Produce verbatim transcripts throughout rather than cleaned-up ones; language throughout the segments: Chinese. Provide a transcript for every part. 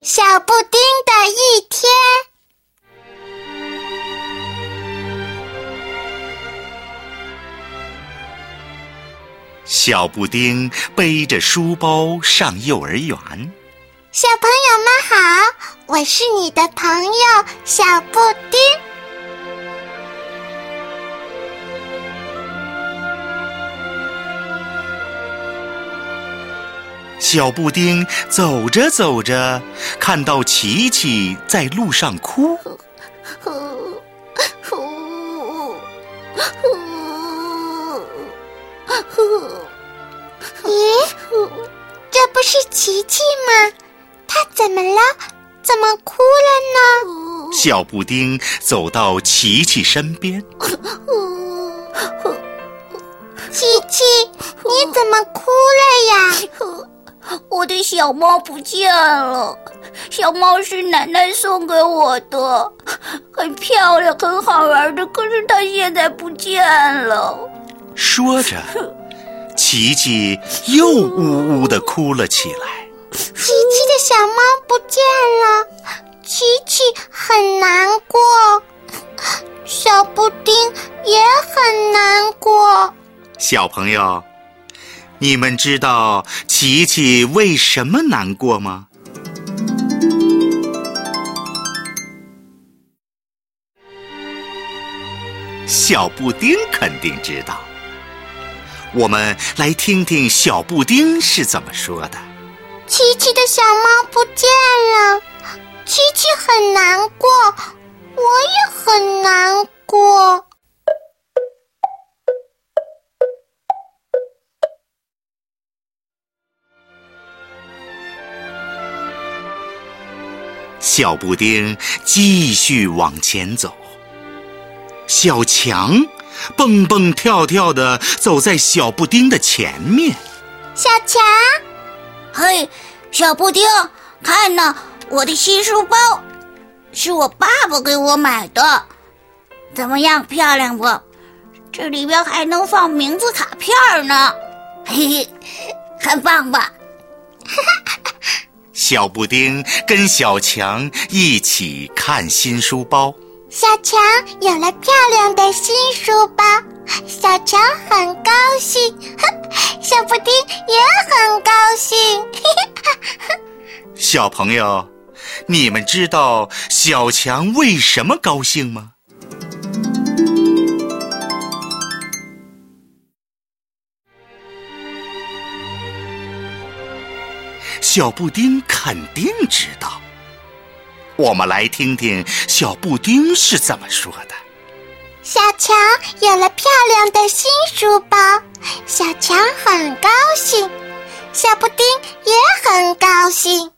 小布丁的一天。 小布丁背着书包上幼儿园。 小朋友们好，我是你的朋友小布丁。 小布丁走着走着，看到琪琪在路上哭。 咦，这不是琪琪吗？她怎么了？怎么哭了呢？ 小布丁走到琪琪身边。 琪琪，你怎么哭了呀？ 我的小猫不见了，小猫是奶奶送给我的，很漂亮很好玩的，可是它现在不见了。 说着，琪琪又呜呜地哭了起来。 琪琪的小猫不见了，琪琪很难过，小布丁也很难过。 小朋友，你们知道琪琪为什么难过吗？小布丁肯定知道。我们来听听小布丁是怎么说的。 琪琪的小猫不见了，琪琪很难过，我也很难过。 小布丁继续往前走，小强蹦蹦跳跳地走在小布丁的前面。 小强， 嘿，小布丁，看呐，我的新书包，是我爸爸给我买的，怎么样，漂亮不？这里边还能放名字卡片呢，嘿嘿，很棒吧？ 小布丁跟小强一起看新书包。 小强有了漂亮的新书包，小强很高兴，小布丁也很高兴。 小朋友，你们知道小强为什么高兴吗？小布丁肯定知道。我们来听听小布丁是怎么说的。 小强有了漂亮的新书包，小强很高兴，小布丁也很高兴。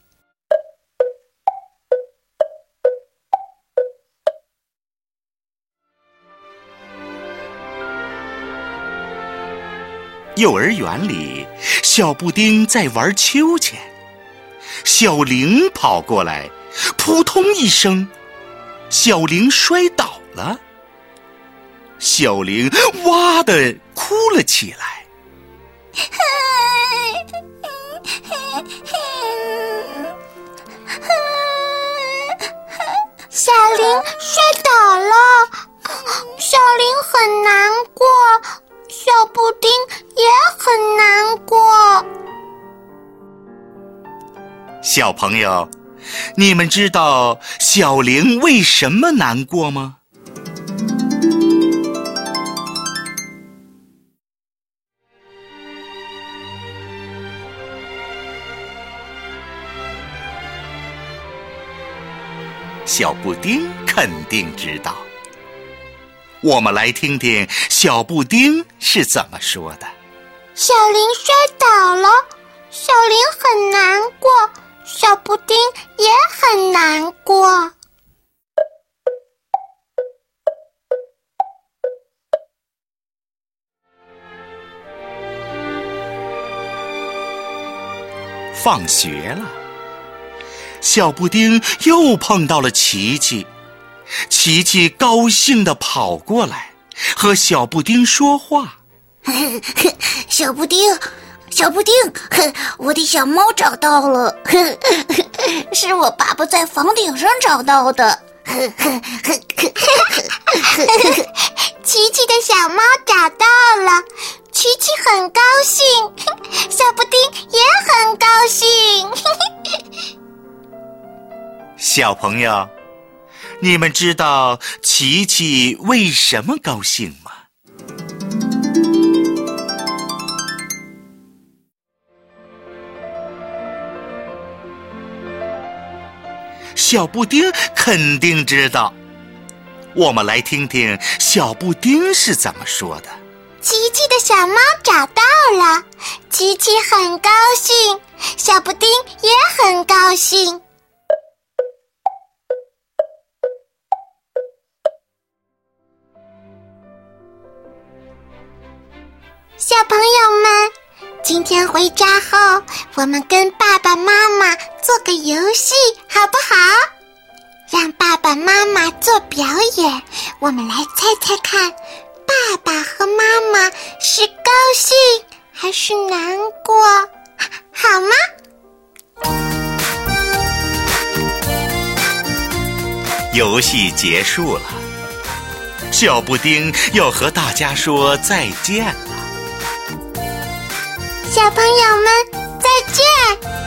幼儿园里，小布丁在玩秋千，小玲跑过来，扑通一声，小玲摔倒了，小玲哇地哭了起来。 小玲摔倒了，小玲很难过，小布丁也很难过。 小朋友，你们知道小玲为什么难过吗？小布丁肯定知道。我们来听听小布丁是怎么说的。 小玲摔倒了，小玲很难过，小布丁也很难过。 放学了，小布丁又碰到了琪琪，琪琪高兴地跑过来，和小布丁说话。 小布丁，小布丁，我的小猫找到了。 是我爸爸在房顶上找到的。 琪琪的小猫找到了，琪琪很高兴，小布丁也很高兴。 小朋友，你们知道琪琪为什么高兴吗？小布丁肯定知道，我们来听听小布丁是怎么说的。 琪琪的小猫找到了，琪琪很高兴，小布丁也很高兴。小朋友们，今天回家后，我们跟爸爸妈妈做个游戏，好不好？让爸爸妈妈做表演，我们来猜猜看，爸爸和妈妈是高兴还是难过，好吗？ 游戏结束了，小布丁要和大家说再见了。 小朋友们，再见！